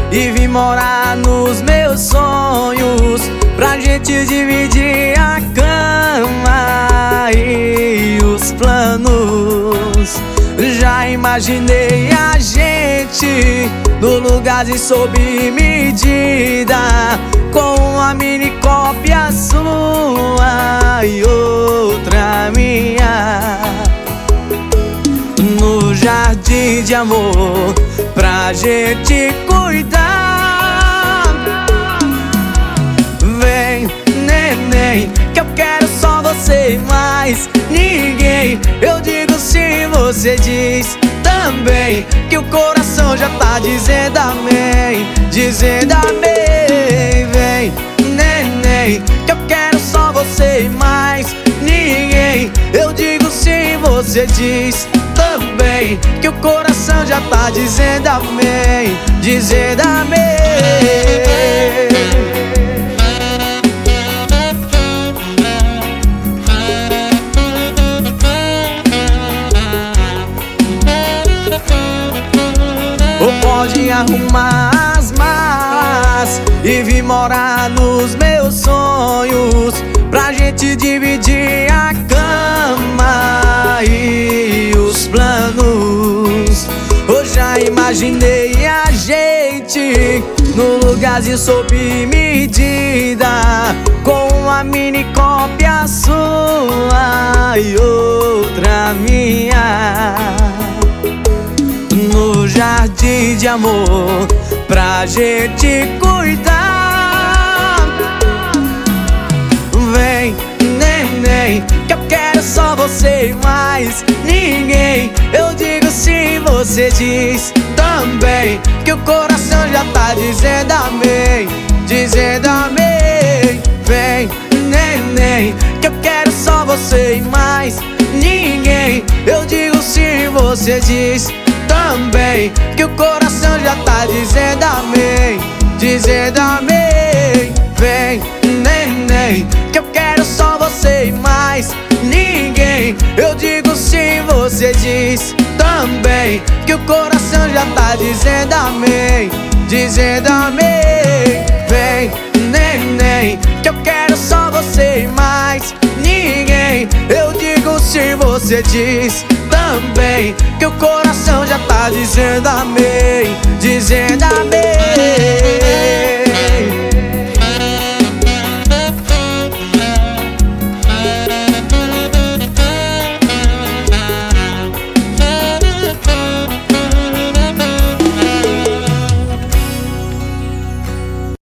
e vim morar nos meus sonhos, pra gente dividir a cama e os planos. Já imaginei a gente no lugar de sob medida, com uma mini cópia sua e outra minha, no jardim de amor, pra gente cuidar. Vem, neném, que eu quero só você e mais ninguém. Eu digo sim, você diz também, que o coração já tá dizendo amém, dizendo amém. Vem, neném, que eu quero só você e mais ninguém. Eu digo sim, você diz também, que o coração já tá dizendo amém, dizendo amém. Ou pode arrumar as malas e vir morar nos meus sonhos, pra gente dividir a cama e os planos. Eu já imaginei a gente no lugar de sob medida, com uma mini cópia sua e outra minha, no jardim de amor, pra gente cuidar. Vem, neném, que eu quero só você e mais ninguém. Eu digo sim, você diz também, que o coração já tá dizendo amém, dizendo amém. Vem, neném, que eu quero só você e mais ninguém. Eu digo sim, você diz também, que o coração já tá dizendo amém, dizendo amém. Vem, neném, que eu quero só você e mais ninguém. Eu digo sim, você diz também, que o coração já tá dizendo amém, dizendo amém. Vem, neném, que eu quero só você e mais ninguém. Eu digo sim, você diz também, que o coração já tá dizendo amém, dizendo amém.